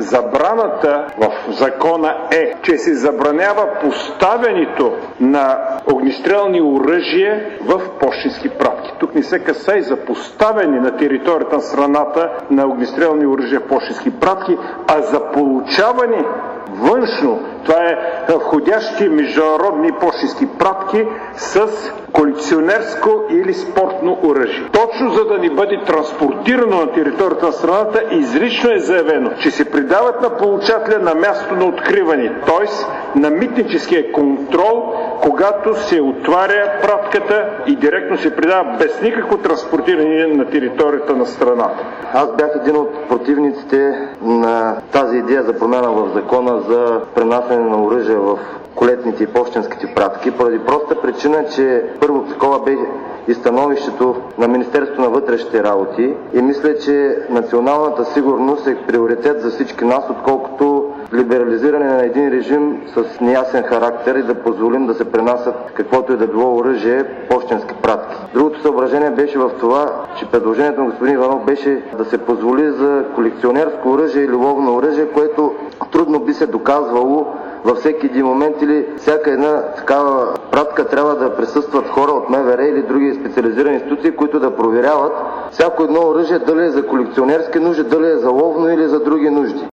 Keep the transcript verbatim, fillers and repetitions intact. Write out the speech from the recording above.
Забраната в закона е, че се забранява поставянето на огнестрелни оръжия в пощенски пратки. Тук не се касае за поставяне на територията на страната на огнестрелни оръжия в пощенски пратки, а за получаване външно. Това е входящи международни пощенски пратки с колекционерско или спортно оръжие. Точно за да ни бъде транспортирано на територията на страната, изрично е заявено, че се придават на получателя на място на откриване, т.е. на митническия контрол, когато се отваря пратката и директно се придава без никакво транспортиране на територията на страната. Аз бях един от противниците на тази идея за промяна в закона за пренасяне на оръжие в колетните и пощенските пратки, поради проста причина, че първо такова бе и становището на Министерството на вътрешните работи и мисля, че националната сигурност е приоритет за всички нас, отколкото либерализиране на един режим с неясен характер и да позволим да се пренасят каквото и да било оръжие пощенски пратки. Другото съображение беше в това, че предложението на господин Иванов беше да се позволи за колекционерско оръжие или ловно оръжие, което трудно би се доказвало във всеки един момент или всяка една такава пратка трябва да присъстват хора от МВР или други специализирани институции, които да проверяват всяко едно оръжие дали е за колекционерски нужди, дали е за ловно или за други нужди.